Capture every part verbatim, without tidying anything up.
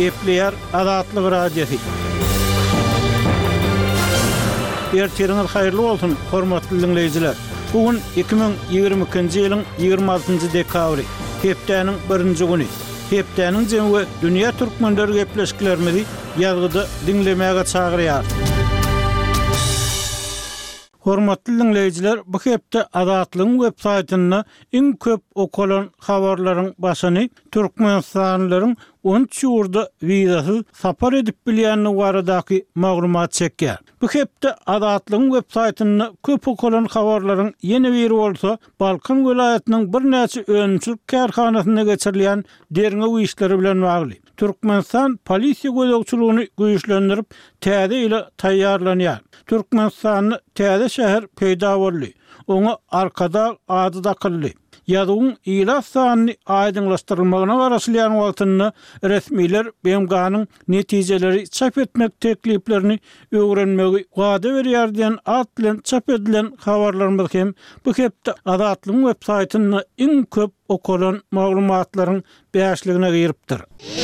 Gepleýär Azatlyk radiosu. Ertiriňiz haýyrly bolsun, hormatly dinleýijiler. Bugün iki bin ýygrimi ikinji ýylyň ýygrimi altynjy dekabry, hepdeniň birinji güni. Hepdeniň jemgy dünýä türkmenleri gepleşiklerimizi ýazgyda dinlemäge çagyrýar. Hormatly dinleýijiler, bu hepde Azatlyň web saýtyna iň köp okulan habarlaryň başyny türkmenstanlylaryň on üç ýurda wizasy sapar edip bilýänini baradaky maglumat çekýär. Bu hepde Azatlyň web saýtyna köp okulan habarlaryň ýeni biri bolsa, Balkan welaýatynyň bir näçe öňçülük kärhanasyna geçirilýän derňe işleri bilen bagly. Türkmenistan polisiýa gözegçiliğini güýçlendirip, täze ile taýýarlanýar. Türkmenistanyň täze şäher peýda boldy. Oňa arkada ady da kyldy. Ýadyň ilas sanyny aýdynlaşdyrylmagyna garaşylýan wagtyny resmiler B M G'nyň netijeleri çap etmek tekliplerini öwrenmegi wada berýär diýen at bilen çap edilen habarlarymyz hem bu hepde Azatlyň web saýtyny iň köp okulan maglumatlaryň beşligine giripdir.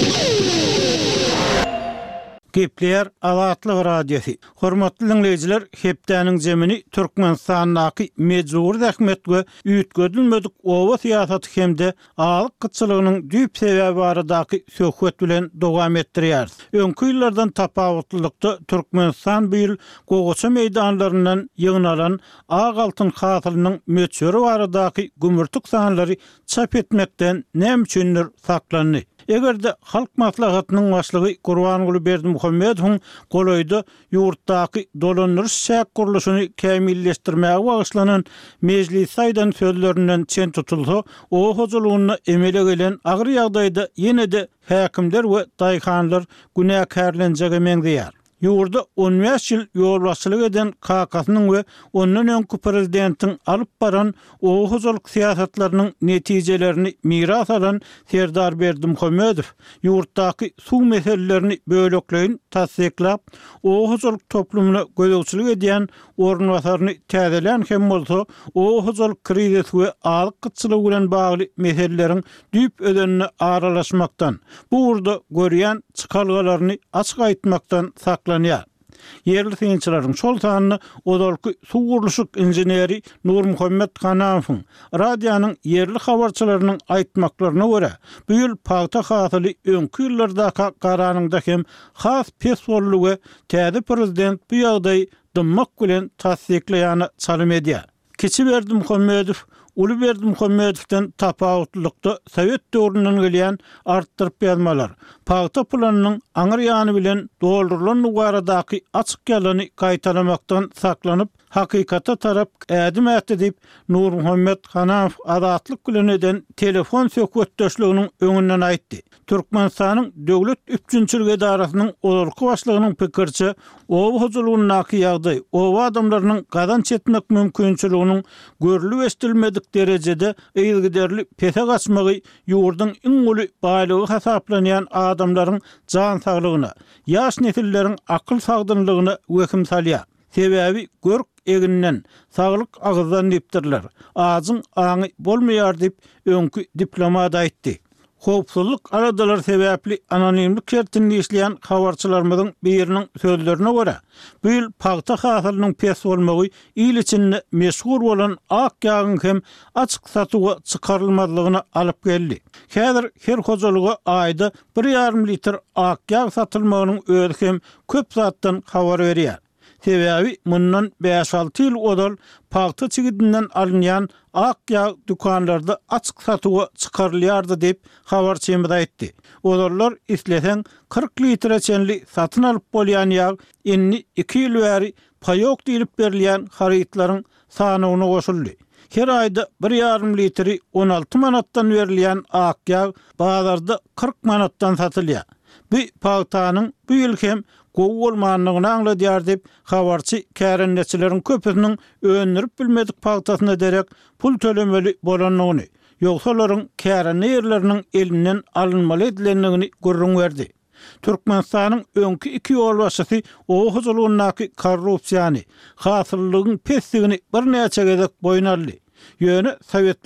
Gepleýär Azatlyk radiosu. Hormatly dinleýijiler, hepdeniň jemini Türkmenistanyň mejbur zähmet we üýtgedilmedik owa syýasaty hemde alyk gyçylygynyň düýp sebäbi baradaky söhbet bilen dowam etdirýär. Öňkü ýyllardan tapawutlykda Türkmenistan bu ýyl gogaça meýdanlaryndan ýygnalan ag altyn hasylynyň möçüri baradaky gümürtük sanlary çap etmekden näme üçindir saklandy. Egerde halk maslahatynyň başlygy Gurbangul Berdimuhammedow goloýda ýurtdaky dolanýyş şäk guruluşyny kämilleşdirmäge bagyşlanan mejlis saýdan sözlerinden çen tutulsa, o hojulugyny emele gelen agyr ýagdaýda ýene-de häkimler we daýhanlar günäkärlenjegi meňzeýär. Ýurda on beş ýyl ýolbaşçylyk eden K K S'nyň we ondan öňki prezidentiň alyp baran o hojuluk syýasatlarynyň netijelerini miras alan Serdar Berdimuhammedow ýurtdaky suw meselelerini bölekleýin tasdiklap, o hojuluk toplumyna gözegçilik edýän ornwasaryny täzelän hem bolsa, o hojuluk krizisi we alyk gyçylygy bilen bagly meseleleriň düýp ödenine aralaşmakdan, bu urda görýän çykalgalaryny açyk aýtmakdan sak Yerli synçylaryň şol sanyny odalky suw guruluşyk injeneri Nur Muhammed Hanafowyň radionyň yerli habarçylarynyň aýtmaklaryna görä, bu ýyl paýta hasyly öňkü ýyllarda garanyňda hem has pes boldy we täze prezident bu ýagdaý dymmak bilen tasdikleýäni çalym edýär. Keçi Berdimuhammedow Uly Berdimuhammedowden tapawutlykda Sowet döwründen gelýän artdyryp ýazmalar, paýta planynyň aňyr ýany bilen doldurulan baradaky açyk ýalany gaýtalamakdan saklanyp, hakykata tarap ädim ätdip Nur Muhammed Hanafow Azatlyk bilen eden telefon söhbetdeşliginiň öňünden aýtdy. Türkmenistanyň döwlet üçinçilik edarasynyň olurky başlygynyň pikirçe, owa hojulugynyň ýagdaý, owa adamlarynyň gazanç etmek mümkinçiliginiň görülip estilmedik derejede eýilgiderli pese gaçmagy ýurdyň iň uly baýlygy hasaplanýan adamlaryň jan saglygyna, ýaş nesilleriň akyl sagdynlygyna weküm salýar. Sebäbi görk eginden saglyk agyzdan dipdirler. Azyň aňy bolmaýar dip öňkü diplomat aýtdy. Howpsuzlyk aradalar sebäpli anonimlik şertinde işleýän habarçylarymyzyň biriniň sözlerine görä, bu ýyl paýta hasylynyň pes bolmagy ýyl içinde meşhur bolan ak ýagyň hem açyk satyga çykarylmazlygyna alyp geldi. Häzir her hojalyga aýda bir ýarym litr ak ýag satylmagynyň özi hem köp zatdan habar berýär. Sebäbi mundan beş alty ýyl odal paýta çigidinden alynýan ak ýag dükanlarda açyk satyga çykarylýardy diýip habarçymyz aýtdy. Odallar islesen kırk litre çenli satyn alyp bolýan ýag inni iki ýyl bäri paýok diýilip berilýän harytlaryň sanyna goşuldy. Her aýda bir ýarym litri on alty manatdan berilýän ak ýag bazarda kırk manatdan satylýar. Bu paýtanyň bu ýyl hem gowy bolmanlygyny aňladýar diýip habarçy kärendeçileriň köpüsiniň öňürüp bilmedik paýtasyna derek pul tölemeli bolanyny, ýogsa olaryň kärende ýerleriniň elinden alynmaly edilenligini görüň berdi. Türkmenistanyň öňkü iki ýolbaşçysy o hojulugyny korrupsiýany, hasyllygyň pesligini bir näçe gezek boýun aldy. Ýöne Sowet